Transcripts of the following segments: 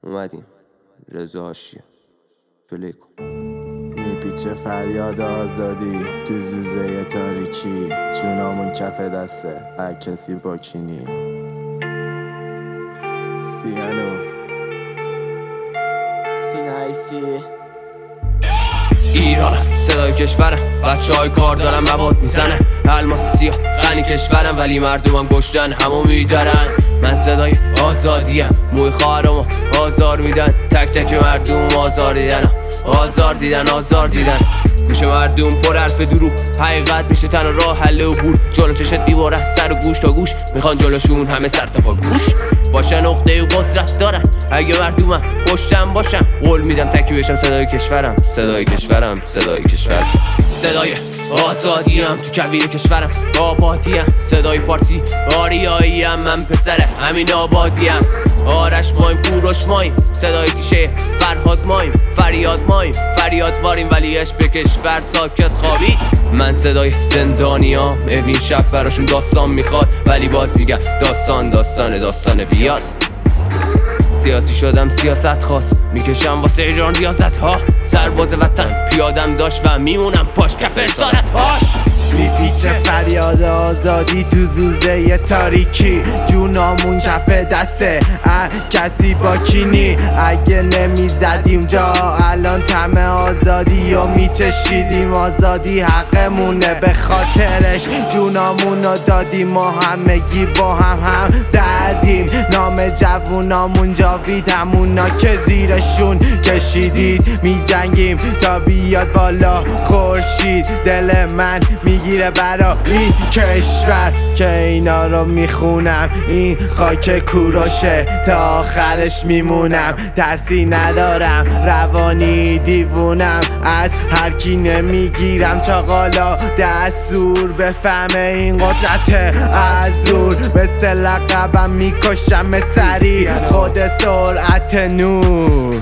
اومدیم رضا حاشیه پلی کن. میپیچه فریاد آزادی تو زوزه تاریکی، جونامون کف دسته هر کسی با کینی. سینایسی ایران صدای کشورم، بچه های کار دارن مواد میزنن، الماس سیاه غنی کشورم ولی مردمم گشتن همو میدارن. من صدای آزادیم، موی خواهرمو آزار میدن، تک تک مردم آزار دیدن آزار دیدن. گوش مردم پر حرف دروغ، حقیقت میشه تنها راه حل عبور. جلو چشت میبارن سر و گوش تا گوش، میخوان جلوشون همه سر تا پا گوش باشن، نقطه قدرت دارن. اگه مردمم پشتم باشن قول میدم تکی بشم صدای کشورم، صدای کشورم، صدای کشورم. صدای آزادیم تو کویر کشورم، آبادیم. صدای پارسی آریاییم، من پسر همین آبادیم. آرش مایم، کوروش مایم، صدای تیشه فرهاد مایم، فریاد مایم، فریاد واریم ولی عشق به کشور ساکت خوابی. من صدای زندانیام، اوین شب براشون داستان میخواد ولی باز میگم داستان بیاد. سیاسی شدم سیاست خواست، میکشم واسه ایران ریاضت ها. سرباز وطن پیادم داشت و میمونم پاش کف اسارت هاش. میپیچه فریاد آزادی تو زوزه تاریکی، جونامون کف دسته کسی با کینی. اگه نمیزدیم جا الان طعم آزادی و میچشیدیم. آزادی حقمونه، به خاطرش جونامونو دادیم و همگی با هم دردیم. نام جوونامون جاوید، همونا که زیرشون کشیدید. میجنگیم تا بیاد بالا خورشید، دل من میگیره برا این کشور که اینا رو میخونم. این خاک کوروشه تا آخرش میمونم، ترسی ندارم روانی دیوونم. از هر کی نمیگیرم چاقالا دستور، بفهمه این قدرت از دور. مثل لقبم میکشم سری، خود سرعت نور.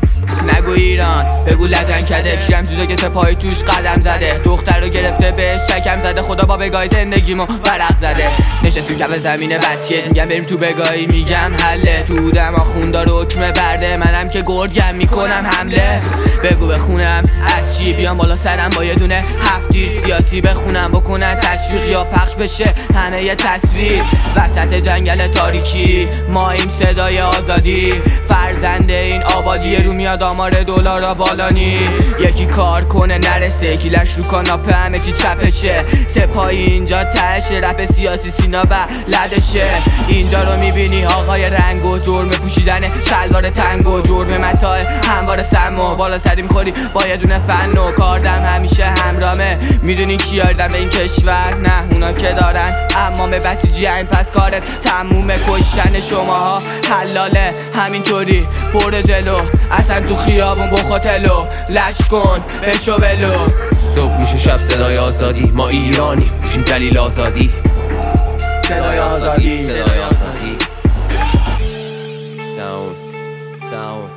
نگو ایران بگو لزن کده، کیرم جوزه که سپاهی توش قدم زده. دختر رو گرفته بهش شکم زده، خدا با بگاهی زندگیمو ورق زده. نشستیم کف زمین بسکت، میگم بریم تو بگاهی، میگم حله. تو دم آخوندا رو حکم برده، منم که گرگم میکنم حمله. بگو بخونم از چی بیام بالا سرم با یه دونه هفتیر سیاسی بخونم، بکنن تشویق یا پخش بشه همه یه تصویر. وسط جنگل تاریکی ماییم صدای آزادی، فرزنده این آبادی رو میاد آمار دلارا بالانی. یکی کار کنه نرسه، گیلش رو کاناپه همه چی چپشه. سپاهی اینجا تشه، رپ سیاسی سینا بلدشه. اینجا رو میبینی آقای رنگ و جرم پوشیدن شلوار تنگ و جرم متاع هموار سم و بالا سری میخوری با یه دونه فن و کاردم همیشه همرامه. میدونی کی یاردم به این کشور؟ نه اونا که دارن اما به بسیجی این پس کارت تموم. کشتن شماها حلاله همینطوری برو جلو، اصلا تو خیابون بخوتلو لش کن بشو بلو. صبح میشه شب صدای آزادی، ما ایرانی میشیم دلیل آزادی. صدای آزادی، صدای آزادی. Down